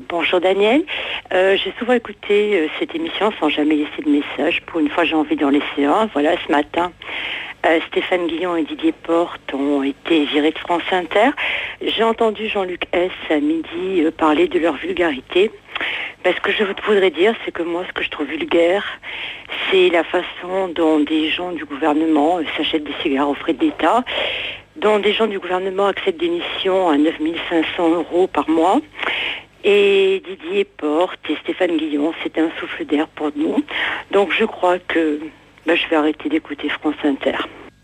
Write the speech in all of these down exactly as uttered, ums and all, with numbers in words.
Bonjour Daniel, euh, j'ai souvent écouté euh, cette émission sans jamais laisser de message. Pour une fois j'ai envie d'en laisser un. Voilà, ce matin, euh, Stéphane Guillon et Didier Porte ont été virés de France Inter. J'ai entendu Jean-Luc Hess à midi euh, parler de leur vulgarité. Ben, ce que je voudrais dire, c'est que moi, ce que je trouve vulgaire, c'est la façon dont des gens du gouvernement euh, s'achètent des cigares aux frais de l'État, dont des gens du gouvernement acceptent des missions à neuf mille cinq cents euros par mois. Et Didier Porte et Stéphane Guillon, c'était un souffle d'air pour nous. Donc je crois que ben, je vais arrêter d'écouter France Inter.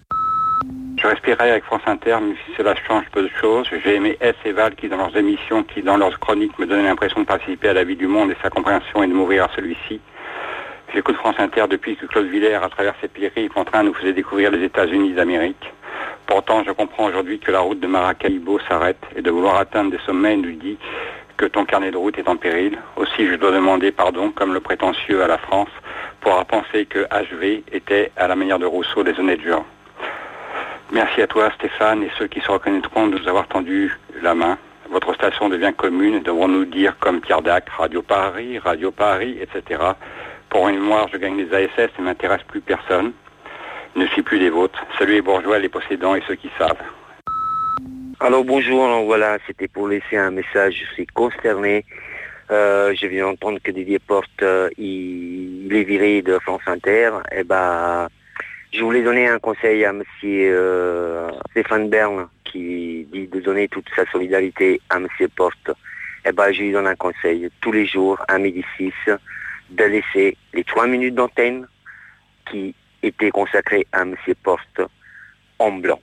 Je respirerai avec France Inter, mais si cela change peu de choses. J'ai aimé S et Val qui, dans leurs émissions, qui, dans leurs chroniques, me donnaient l'impression de participer à la vie du monde et sa compréhension et de m'ouvrir à celui-ci. J'écoute France Inter depuis que Claude Villers, à travers ses périples en train, nous faisait découvrir les États-Unis d'Amérique. Pourtant, je comprends aujourd'hui que la route de Maracaibo s'arrête et de vouloir atteindre des sommets nous dit que ton carnet de route est en péril. Aussi, je dois demander pardon, comme le prétentieux à la France, pour avoir pensé que H V était, à la manière de Rousseau, des honnêtes gens. Merci à toi, Stéphane, et ceux qui se reconnaîtront de nous avoir tendu la main. Votre station devient commune, devrons-nous dire comme Pierre Dac, Radio Paris, Radio Paris, et cetera. Pour une mémoire, je gagne les A S S et ne m'intéresse plus personne. Je ne suis plus des vôtres. Salut les bourgeois, les possédants et ceux qui savent. Alors bonjour, alors voilà, c'était pour laisser un message, je suis consterné. Euh, je viens d'entendre que Didier Porte, euh, il, il est viré de France Inter. Et ben, je voulais donner un conseil à monsieur euh, Stéphane Bern, qui dit de donner toute sa solidarité à monsieur Porte. Et ben, je lui donne un conseil, tous les jours, à midi six, de laisser les trois minutes d'antenne qui étaient consacrées à monsieur Porte en blanc.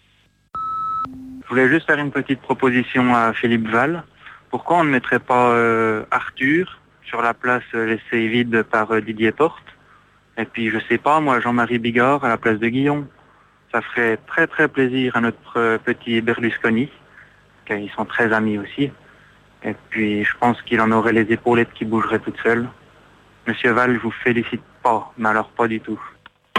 Je voulais juste faire une petite proposition à Philippe Val. Pourquoi on ne mettrait pas euh, Arthur sur la place euh, laissée vide par euh, Didier Porte? Et puis, je sais pas, moi, Jean-Marie Bigard à la place de Guillon. Ça ferait très très plaisir à notre euh, petit Berlusconi, car ils sont très amis aussi. Et puis, je pense qu'il en aurait les épaulettes qui bougeraient toutes seules. Monsieur Val, je vous félicite pas, mais alors pas du tout.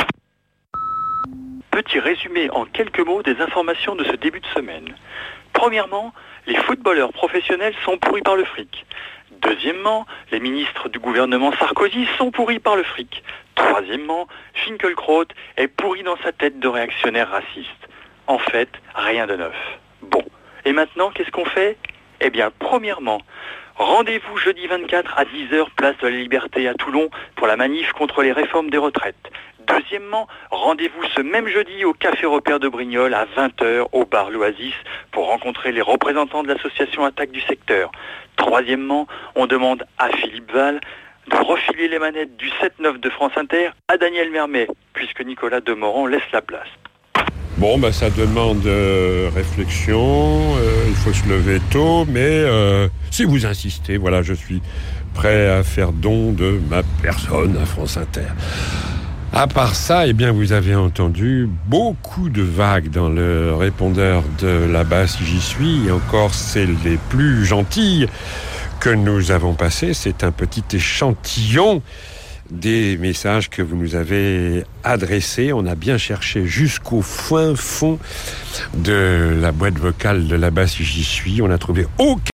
Petit résumé en quelques mots des informations de ce début de semaine. Premièrement, les footballeurs professionnels sont pourris par le fric. Deuxièmement, les ministres du gouvernement Sarkozy sont pourris par le fric. Troisièmement, Finkielkraut est pourri dans sa tête de réactionnaire raciste. En fait, rien de neuf. Bon, et maintenant, qu'est-ce qu'on fait? Eh bien, premièrement, rendez-vous jeudi vingt-quatre à dix heures, place de la Liberté à Toulon, pour la manif contre les réformes des retraites. Deuxièmement, rendez-vous ce même jeudi au Café Repère de Brignoles à vingt heures au bar L'Oasis pour rencontrer les représentants de l'association Attaque du secteur. Troisièmement, on demande à Philippe Val de refiler les manettes du sept neuf de France Inter à Daniel Mermet, puisque Nicolas Demorand laisse la place. Bon, bah, ça demande euh, réflexion, euh, il faut se lever tôt, mais euh, si vous insistez, voilà, je suis prêt à faire don de ma personne à France Inter. À part ça, eh bien, vous avez entendu beaucoup de vagues dans le répondeur de là-bas si j'y suis. Et encore, c'est les plus gentilles que nous avons passées. C'est un petit échantillon des messages que vous nous avez adressés. On a bien cherché jusqu'au fin fond de la boîte vocale de là-bas si j'y suis. On n'a trouvé aucun